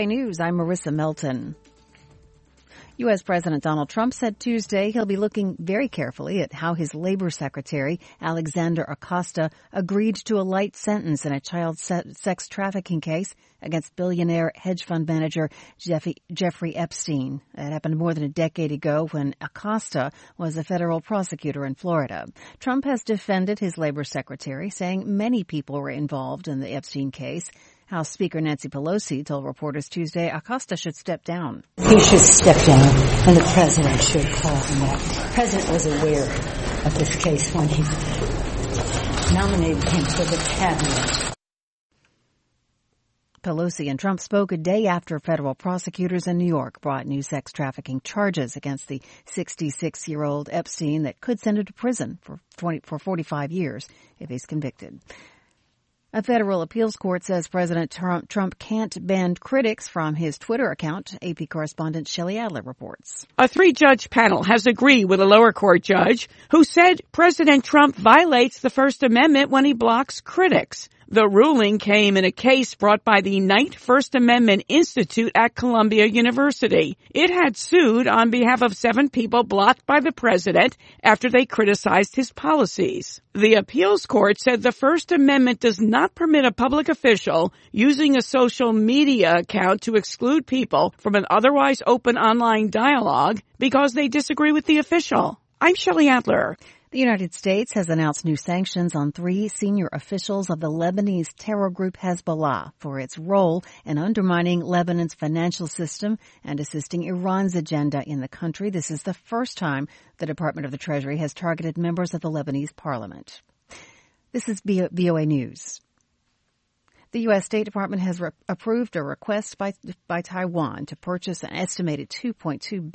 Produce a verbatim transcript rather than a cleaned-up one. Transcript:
News, I'm Marissa Melton. U S. President Donald Trump said Tuesday he'll be looking very carefully at how his labor secretary, Alexander Acosta, agreed to a light sentence in a child sex trafficking case against billionaire hedge fund manager Jeffrey, Jeffrey Epstein. It happened more than a decade ago when Acosta was a federal prosecutor in Florida. Trump has defended his labor secretary, saying many people were involved in the Epstein case. House Speaker Nancy Pelosi told reporters Tuesday Acosta should step down. He should step down, and the president should call him out. The president was aware of this case when he nominated him for the cabinet. Pelosi and Trump spoke a day after federal prosecutors in New York brought new sex trafficking charges against the sixty-six-year-old Epstein that could send him to prison for twenty, for forty-five years if he's convicted. A federal appeals court says President Trump, Trump can't ban critics from his Twitter account. A P correspondent Shelley Adler reports. A three-judge panel has agreed with a lower court judge who said President Trump violates the First Amendment when he blocks critics. The ruling came in a case brought by the Knight First Amendment Institute at Columbia University. It had sued on behalf of seven people blocked by the president after they criticized his policies. The appeals court said the First Amendment does not permit a public official using a social media account to exclude people from an otherwise open online dialogue because they disagree with the official. I'm Shelley Adler. The United States has announced new sanctions on three senior officials of the Lebanese terror group Hezbollah for its role in undermining Lebanon's financial system and assisting Iran's agenda in the country. This is the first time the Department of the Treasury has targeted members of the Lebanese parliament. This is V O A News. The U S. State Department has re- approved a request by, by Taiwan to purchase an estimated two point two billion dollars